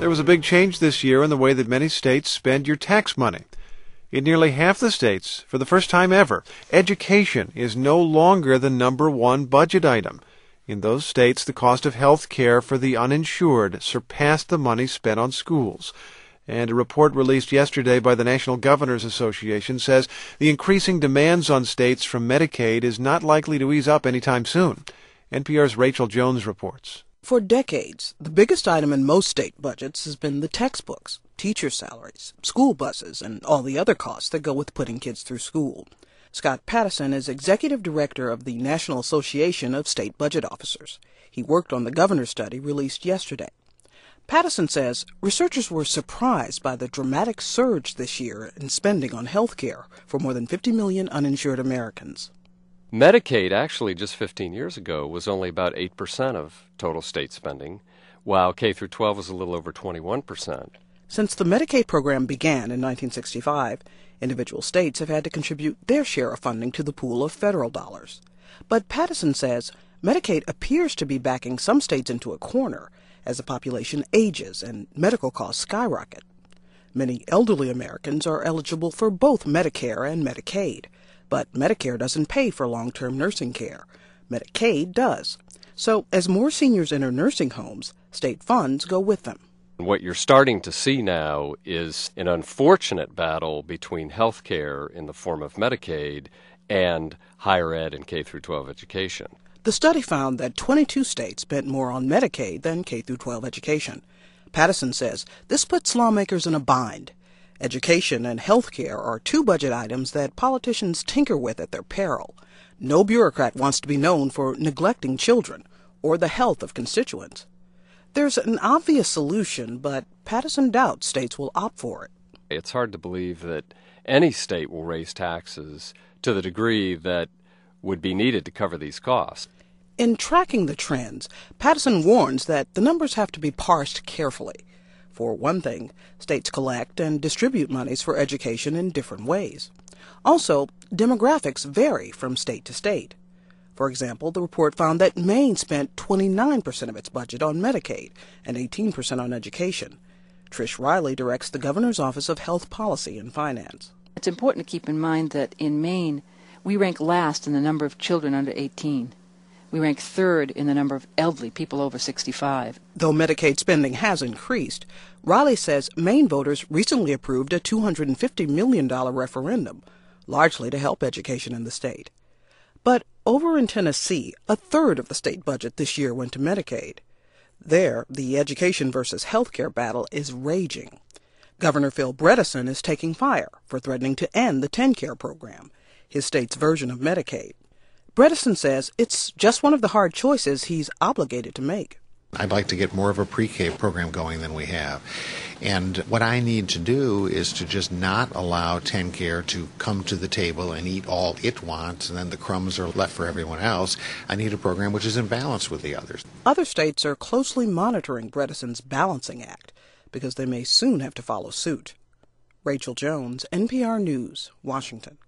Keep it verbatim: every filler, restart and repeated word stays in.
There was a big change this year in the way that many states spend your tax money. In nearly half the states, for the first time ever, education is no longer the number one budget item. In those states, the cost of health care for the uninsured surpassed the money spent on schools. And a report released yesterday by the National Governors Association says the increasing demands on states from Medicaid is not likely to ease up anytime soon. N P R's Rachel Jones reports. For decades, the biggest item in most state budgets has been the textbooks, teacher salaries, school buses, and all the other costs that go with putting kids through school. Scott Pattison is executive director of the National Association of State Budget Officers. He worked on the governor's study released yesterday. Pattison says researchers were surprised by the dramatic surge this year in spending on health care for more than fifty million uninsured Americans. Medicaid, actually, just fifteen years ago, was only about eight percent of total state spending, while K through twelve was a little over twenty-one percent. Since the Medicaid program began in nineteen sixty-five, individual states have had to contribute their share of funding to the pool of federal dollars. But Pattison says Medicaid appears to be backing some states into a corner as the population ages and medical costs skyrocket. Many elderly Americans are eligible for both Medicare and Medicaid. But Medicare doesn't pay for long-term nursing care. Medicaid does. So as more seniors enter nursing homes, state funds go with them. What you're starting to see now is an unfortunate battle between health care in the form of Medicaid and higher ed and K through twelve education. The study found that twenty-two states spent more on Medicaid than K through twelve education. Pattison says this puts lawmakers in a bind. Education and health care are two budget items that politicians tinker with at their peril. No bureaucrat wants to be known for neglecting children or the health of constituents. There's an obvious solution, but Pattison doubts states will opt for it. It's hard to believe that any state will raise taxes to the degree that would be needed to cover these costs. In tracking the trends, Pattison warns that the numbers have to be parsed carefully. For one thing, states collect and distribute monies for education in different ways. Also, demographics vary from state to state. For example, the report found that Maine spent twenty-nine percent of its budget on Medicaid and eighteen percent on education. Trish Riley directs the Governor's Office of Health Policy and Finance. It's important to keep in mind that in Maine, we rank last in the number of children under eighteen. We rank third in the number of elderly people over sixty-five. Though Medicaid spending has increased, Riley says Maine voters recently approved a two hundred fifty million dollars referendum, largely to help education in the state. But over in Tennessee, a third of the state budget this year went to Medicaid. There, the education versus health care battle is raging. Governor Phil Bredesen is taking fire for threatening to end the TennCare program, his state's version of Medicaid. Bredesen says it's just one of the hard choices he's obligated to make. I'd like to get more of a pre-K program going than we have. And what I need to do is to just not allow TennCare to come to the table and eat all it wants, and then the crumbs are left for everyone else. I need a program which is in balance with the others. Other states are closely monitoring Bredesen's balancing act because they may soon have to follow suit. Rachel Jones, N P R News, Washington.